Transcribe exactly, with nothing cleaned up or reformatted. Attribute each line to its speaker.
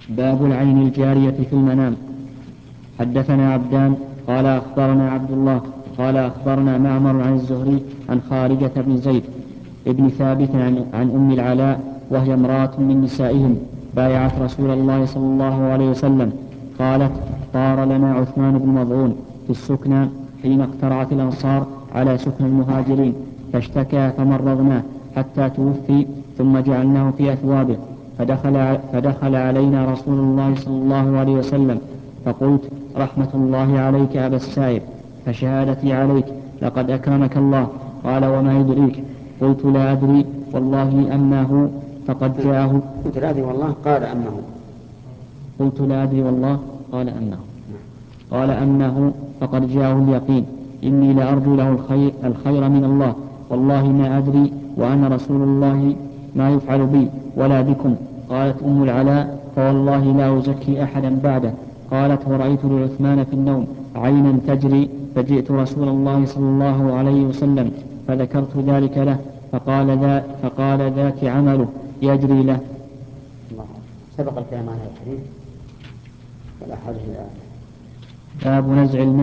Speaker 1: باب العين الجارية في المنام. حدثنا عبدان قال أخبرنا عبد الله قال أخبرنا معمر عن الزهري عن خارجة بن زيد ابن ثابت عن, عن أم العلاء وهي امرأة من نسائهم بايعت رسول الله صلى الله عليه وسلم قالت طار لنا عثمان بن مظعون في السكنى حين اقترعت الأنصار على سكن المهاجرين فاشتكى فمرضناه حتى توفي ثم جعلناه في أثوابه فدخل, فدخل علينا رسول الله صلى الله عليه وسلم فقلت رحمة الله عليك أبا السائب فشهادتي عليك لقد أكرمك الله. قال وما يدريك؟ قلت لا أدري والله أنه فقد جاءه
Speaker 2: قلت لا أدري والله قال أنه
Speaker 1: قلت لا أدري والله قال أنه قال أنه فقد جاءه اليقين إني لأرجو له الخير, الخير من الله والله ما أدري وأنا رسول الله ما يفعل بي ولا بكم. قالت أم العلاء فوالله لا أزكي أحدا بعده. قالت ورأيت لعثمان في النوم عينا تجري فجئت رسول الله صلى الله عليه وسلم فذكرت ذلك له فقال, ذا فقال ذاك عمله يجري له.
Speaker 2: سبق الكلام عن الحديث ولا حاجة إلى
Speaker 1: باب نزع الماء